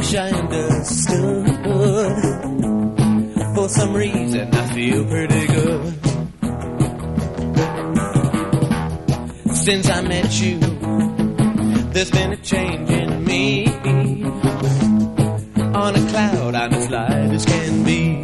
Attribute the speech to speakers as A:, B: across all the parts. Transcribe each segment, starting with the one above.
A: wish I understood. For some reason I feel pretty good. Since I met you, there's been a change in me. On a cloud I'm as light as can be.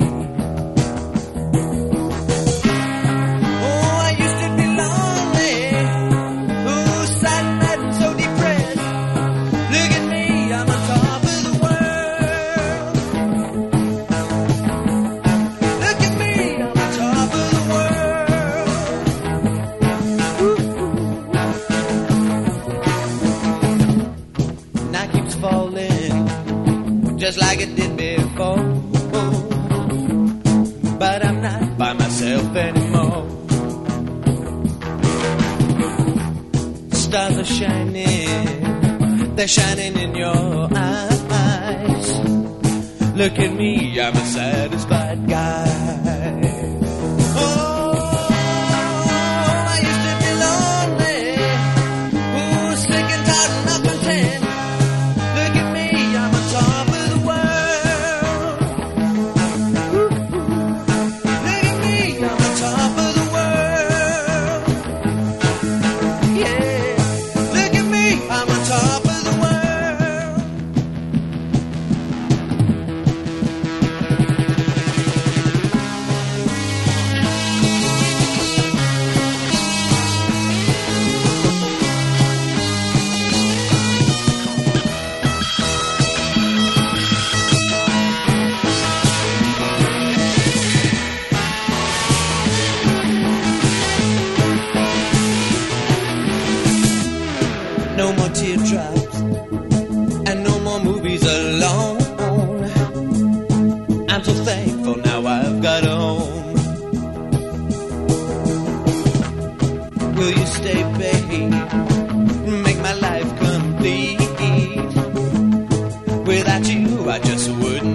A: Just like it did before, but I'm not by myself anymore. Stars are shining, they're shining in your eyes. Look at me, I'm a satisfied guy. No more teardrops and no more movies alone. I'm so thankful now I've got a home. Will you stay, babe? Make my life complete. Without you I just wouldn't